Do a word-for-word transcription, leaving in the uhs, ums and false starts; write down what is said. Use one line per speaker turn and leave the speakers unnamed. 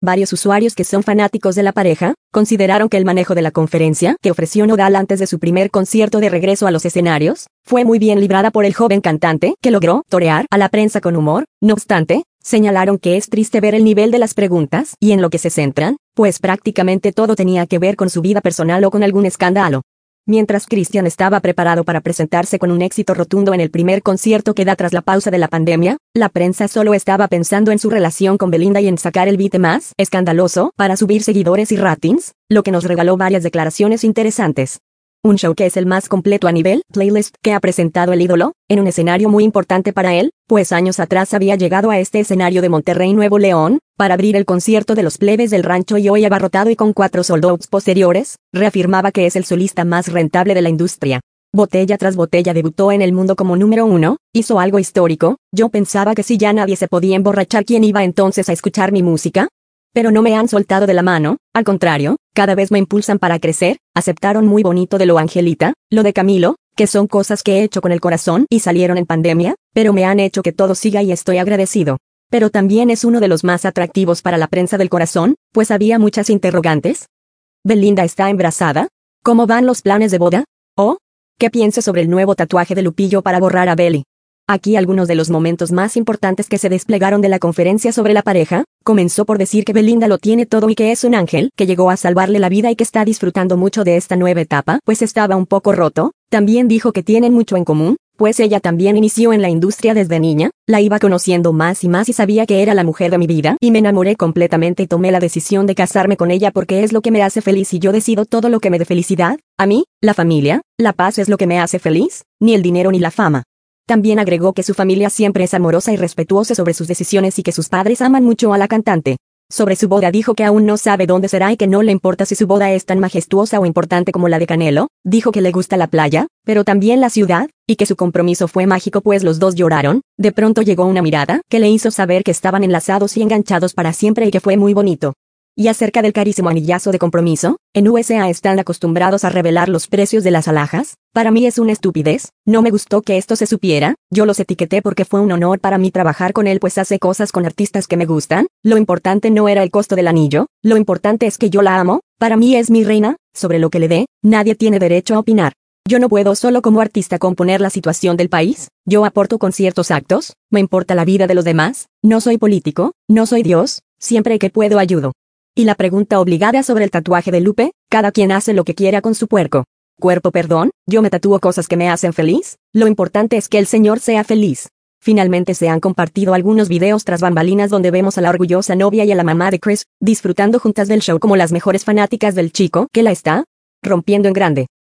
Varios usuarios que son fanáticos de la pareja, consideraron que el manejo de la conferencia que ofreció Nodal antes de su primer concierto de regreso a los escenarios, fue muy bien librada por el joven cantante, que logró torear a la prensa con humor. No obstante, señalaron que es triste ver el nivel de las preguntas y en lo que se centran, pues prácticamente todo tenía que ver con su vida personal o con algún escándalo. Mientras Christian estaba preparado para presentarse con un éxito rotundo en el primer concierto que da tras la pausa de la pandemia, la prensa solo estaba pensando en su relación con Belinda y en sacar el beat más escandaloso para subir seguidores y ratings, lo que nos regaló varias declaraciones interesantes. Un show que es el más completo a nivel playlist que ha presentado el ídolo, en un escenario muy importante para él, pues años atrás había llegado a este escenario de Monterrey, Nuevo León, para abrir el concierto de los Plebes del Rancho y hoy abarrotado y con cuatro sold outs posteriores, reafirmaba que es el solista más rentable de la industria. Botella tras botella debutó en el mundo como número uno, hizo algo histórico. Yo pensaba que si ya nadie se podía emborrachar, ¿quién iba entonces a escuchar mi música? Pero no me han soltado de la mano, al contrario, cada vez me impulsan para crecer. Aceptaron muy bonito de lo Angelita, lo de Camilo, que son cosas que he hecho con el corazón y salieron en pandemia, pero me han hecho que todo siga y estoy agradecido. Pero también es uno de los más atractivos para la prensa del corazón, pues había muchas interrogantes. ¿Belinda está embarazada? ¿Cómo van los planes de boda? ¿O qué piensa sobre el nuevo tatuaje de Lupillo para borrar a Beli? Aquí algunos de los momentos más importantes que se desplegaron de la conferencia sobre la pareja. Comenzó por decir que Belinda lo tiene todo y que es un ángel que llegó a salvarle la vida y que está disfrutando mucho de esta nueva etapa, pues estaba un poco roto. También dijo que tienen mucho en común, pues ella también inició en la industria desde niña, la iba conociendo más y más y sabía que era la mujer de mi vida y me enamoré completamente y tomé la decisión de casarme con ella porque es lo que me hace feliz y yo decido todo lo que me dé felicidad. A mí, la familia, la paz es lo que me hace feliz, ni el dinero ni la fama. También agregó que su familia siempre es amorosa y respetuosa sobre sus decisiones y que sus padres aman mucho a la cantante. Sobre su boda dijo que aún no sabe dónde será y que no le importa si su boda es tan majestuosa o importante como la de Canelo. Dijo que le gusta la playa, pero también la ciudad, y que su compromiso fue mágico pues los dos lloraron. De pronto llegó una mirada que le hizo saber que estaban enlazados y enganchados para siempre y que fue muy bonito. Y acerca del carísimo anillazo de compromiso, en U S A están acostumbrados a revelar los precios de las alhajas. Para mí es una estupidez, no me gustó que esto se supiera, yo los etiqueté porque fue un honor para mí trabajar con él pues hace cosas con artistas que me gustan. Lo importante no era el costo del anillo, lo importante es que yo la amo, para mí es mi reina. Sobre lo que le dé, nadie tiene derecho a opinar. Yo no puedo solo como artista componer la situación del país, yo aporto con ciertos actos, me importa la vida de los demás, no soy político, no soy Dios, siempre que puedo ayudo. Y la pregunta obligada sobre el tatuaje de Lupe, cada quien hace lo que quiera con su puerco. Cuerpo perdón, yo me tatúo cosas que me hacen feliz, lo importante es que el señor sea feliz. Finalmente se han compartido algunos videos tras bambalinas donde vemos a la orgullosa novia y a la mamá de Chris, disfrutando juntas del show como las mejores fanáticas del chico que la está rompiendo en grande.